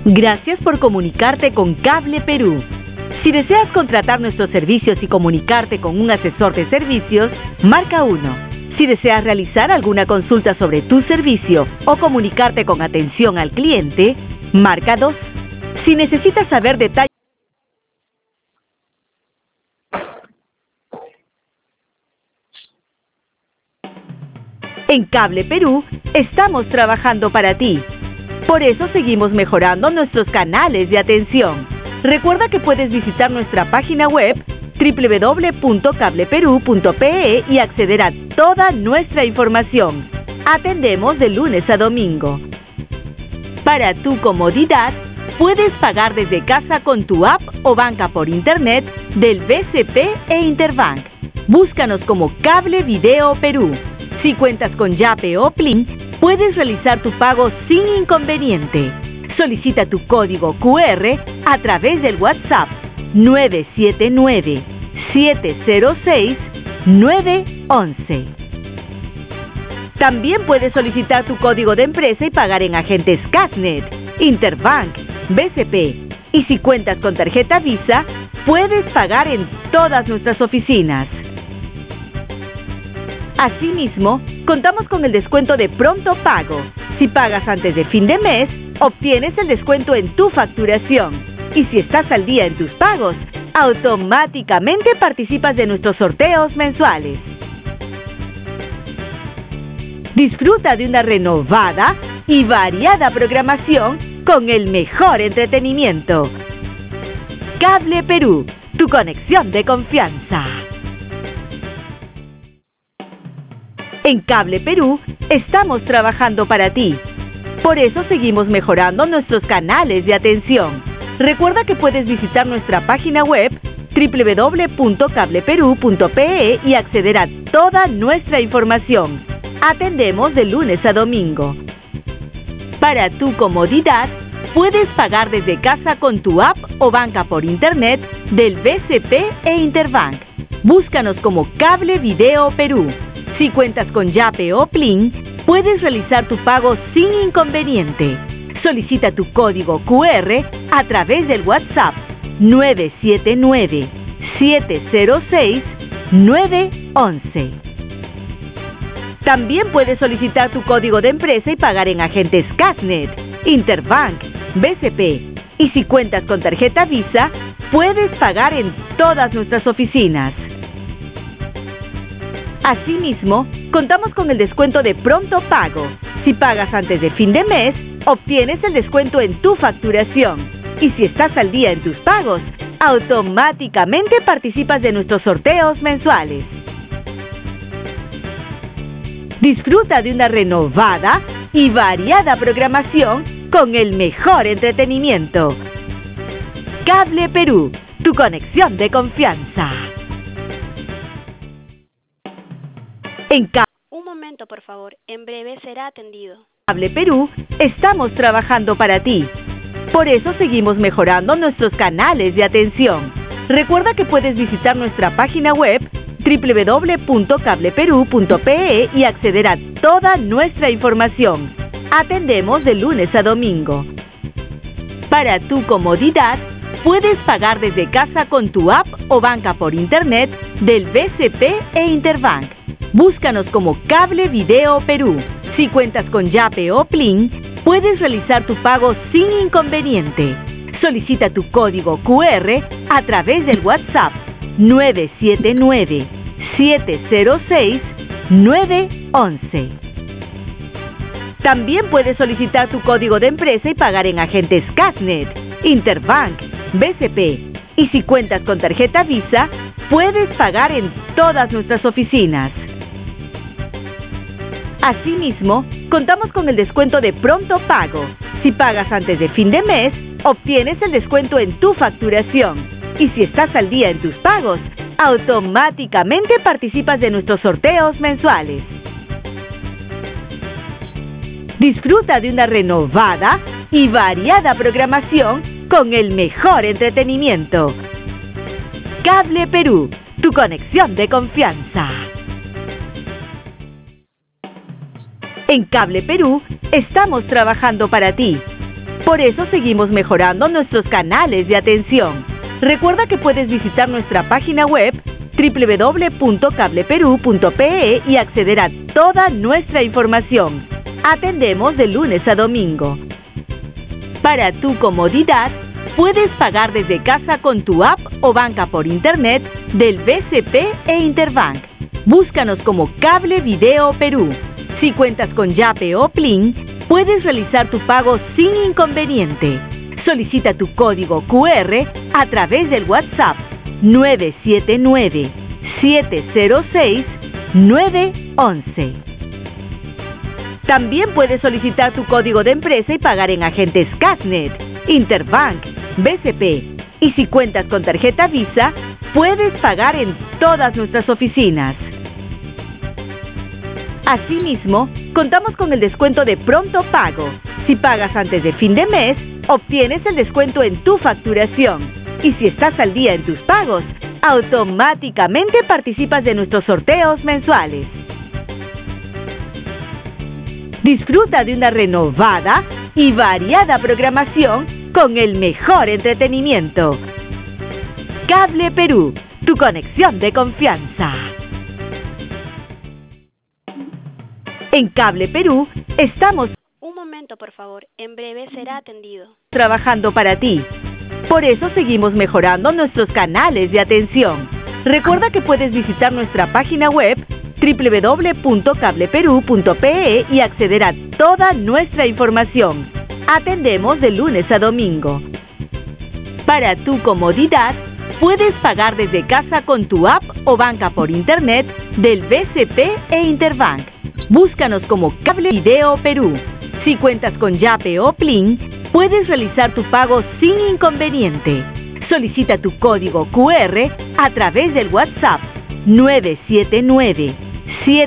Gracias por comunicarte con Cable Perú. Si deseas contratar nuestros servicios y comunicarte con un asesor de servicios, marca 1. Si deseas realizar alguna consulta sobre tu servicio o comunicarte con atención al cliente, marca 2. Si necesitas saber detalles en Cable Perú, estamos trabajando para ti. Por eso seguimos mejorando nuestros canales de atención. Recuerda que puedes visitar nuestra página web www.cableperú.pe y acceder a toda nuestra información. Atendemos de lunes a domingo. Para tu comodidad, puedes pagar desde casa con tu app o banca por internet del BCP e Interbank. Búscanos como Cable Video Perú. Si cuentas con Yape o Plin, puedes realizar tu pago sin inconveniente. Solicita tu código QR a través del WhatsApp 979-706-911. También puedes solicitar tu código de empresa y pagar en agentes Casnet, Interbank, BCP. Y si cuentas con tarjeta Visa, puedes pagar en todas nuestras oficinas. Asimismo, contamos con el descuento de pronto pago. Si pagas antes de fin de mes, obtienes el descuento en tu facturación. Y si estás al día en tus pagos, automáticamente participas de nuestros sorteos mensuales. Disfruta de una renovada y variada programación con el mejor entretenimiento. Cable Perú, tu conexión de confianza. En Cable Perú, estamos trabajando para ti. Por eso seguimos mejorando nuestros canales de atención. Recuerda que puedes visitar nuestra página web www.cableperú.pe y acceder a toda nuestra información. Atendemos de lunes a domingo. Para tu comodidad, puedes pagar desde casa con tu app o banca por internet del BCP e Interbank. Búscanos como Cable Video Perú. Si cuentas con Yape o Plin, puedes realizar tu pago sin inconveniente. Solicita tu código QR a través del WhatsApp 979-706-911. También puedes solicitar tu código de empresa y pagar en agentes Casnet, Interbank, BCP. Y si cuentas con tarjeta Visa, puedes pagar en todas nuestras oficinas. Asimismo, contamos con el descuento de pronto pago. Si pagas antes de fin de mes, obtienes el descuento en tu facturación. Y si estás al día en tus pagos, automáticamente participas de nuestros sorteos mensuales. Disfruta de una renovada y variada programación con el mejor entretenimiento. Cable Perú, tu conexión de confianza. Un momento, por favor. En breve será atendido. Cable Perú, estamos trabajando para ti. Por eso seguimos mejorando nuestros canales de atención. Recuerda que puedes visitar nuestra página web www.cableperú.pe y acceder a toda nuestra información. Atendemos de lunes a domingo. Para tu comodidad, puedes pagar desde casa con tu app o banca por internet del BCP e Interbank. Búscanos como Cable Video Perú. Si cuentas con Yape o Plin, puedes realizar tu pago sin inconveniente. Solicita tu código QR a través del WhatsApp 979-706-911. También puedes solicitar tu código de empresa y pagar en agentes Casnet, Interbank, BCP. Y si cuentas con tarjeta Visa, puedes pagar en todas nuestras oficinas. Asimismo, contamos con el descuento de pronto pago. Si pagas antes de fin de mes, obtienes el descuento en tu facturación. Y si estás al día en tus pagos, automáticamente participas de nuestros sorteos mensuales. Disfruta de una renovada y variada programación con el mejor entretenimiento. Cable Perú, tu conexión de confianza. En Cable Perú, estamos trabajando para ti. Por eso seguimos mejorando nuestros canales de atención. Recuerda que puedes visitar nuestra página web www.cableperú.pe y acceder a toda nuestra información. Atendemos de lunes a domingo. Para tu comodidad, puedes pagar desde casa con tu app o banca por internet del BCP e Interbank. Búscanos como Cable Video Perú. Si cuentas con Yape o Plin, puedes realizar tu pago sin inconveniente. Solicita tu código QR a través del WhatsApp 979-706-911. También puedes solicitar tu código de empresa y pagar en agentes Casnet, Interbank, BCP. Y si cuentas con tarjeta Visa, puedes pagar en todas nuestras oficinas. Asimismo, contamos con el descuento de pronto pago. Si pagas antes de fin de mes, obtienes el descuento en tu facturación. Y si estás al día en tus pagos, automáticamente participas de nuestros sorteos mensuales. Disfruta de una renovada y variada programación con el mejor entretenimiento. Cable Perú, tu conexión de confianza. En Cable Perú estamos Un momento, por favor. En breve será atendido. trabajando para ti. Por eso seguimos mejorando nuestros canales de atención. Recuerda que puedes visitar nuestra página web www.cableperú.pe y acceder a toda nuestra información. Atendemos de lunes a domingo. Para tu comodidad, puedes pagar desde casa con tu app o banca por internet del BCP e Interbank. Búscanos como Cable Video Perú. Si cuentas con Yape o Plin, puedes realizar tu pago sin inconveniente. Solicita tu código QR a través del WhatsApp 979